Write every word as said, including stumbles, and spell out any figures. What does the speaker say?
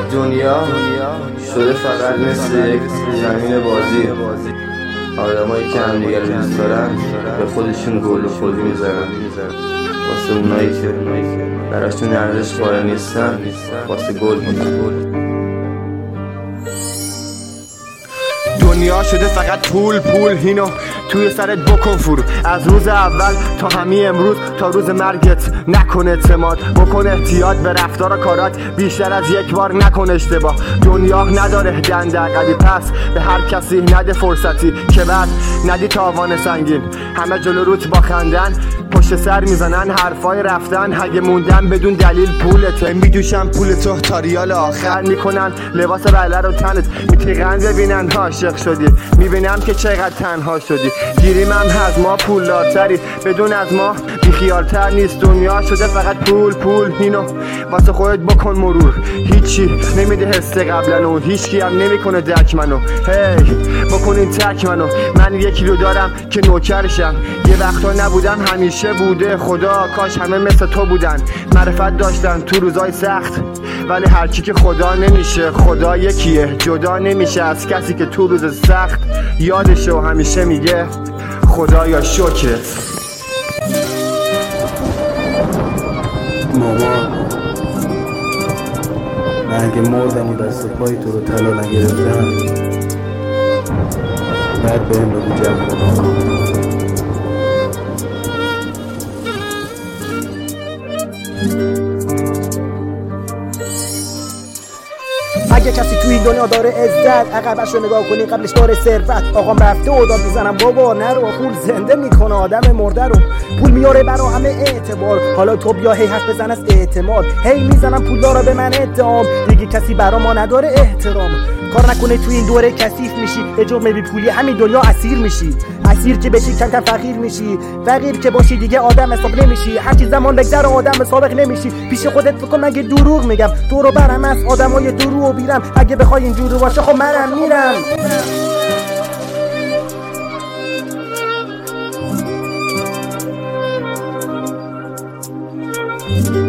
دنیا شده فقط مثل یک زمین بازی. آدمایی که همدیگه رو دوست دارن به خودشون گل و خودی میزنن، واسه اونایی که براشون ارزش قائل نیستن واسه گل میزنن. دنیا شده فقط پول پول، اینو توی سرت بکن فرو. از روز اول تا همین امروز تا روز مرگت نکن اعتماد، بکن احتیاط به رفتار و کارات، بیشتر از یک بار نکن اشتباه. دنیا نداره دنده عقبی، پس به هر کسی نده فرصتی که بعد ندی تاوان سنگین. همه جلو روت با خندن پشت سر میزنن حرفای رفتن، اگه موندن بدون دلیل پولته. میدوشن پول تو تا ریال آخر، میکنن لباس بله رو تنت، میتیغن ببینن عاشق شدی، میبینم که چقدر تنها شدی. گیریم هم از ما پولدارتری، بدون از ما بیخیالتر نیست. دنیا شده فقط پول پول، اینو واسه خودت بکن مرور. هیچی نمیده حس قبلنو، هیچکی هم نمیکنه درک منو. هی بکنین تک منو، من یکی رو دارم که نوکرشم. یه وقتا نبودم همیشه بوده، خدا کاش همه مثل تو بودن. معرفت داشتن تو روزای سخت، ولی هرچی که خدا نمیشه. خدا یکیه، جدا نمیشه از کسی که تو روز سخت یادشه و همیشه میگه خدایا شکرت. ماما، من اگه مردم و دست پای تو رو طلا نگرفتم بعد به این بگو جوون. اگه کسی توی این دنیا داره عزت، عقبش رو نگاه کنی قبلش داره ثروت. آقام رفته و داد میزنم بابا نرو، پول زنده میکنه آدم مرده رو. پول میاره برا همه اعتبار، حالا تو بیا هی حرف بزن از اعتماد. هی میزنم پول داره به من اتهام، دیگه کسی برا ما نداره احترام. کار نکنه توی این دوره کثیف میشی، به جرم بی پولی همین دنیا اسیر میشی. اسیر که بشی کم کم فقیر میشی، فقیر که باشی دیگه آدم حساب نمیشی. هر چیز زمان بگذره آدم سابق نمیشی. پیش خودت فکر کن مگه دروغ میگم؟ تو رو برم از آدمای درو و بیرم. اگه بخوای اینجوری باشه خب منم میرم.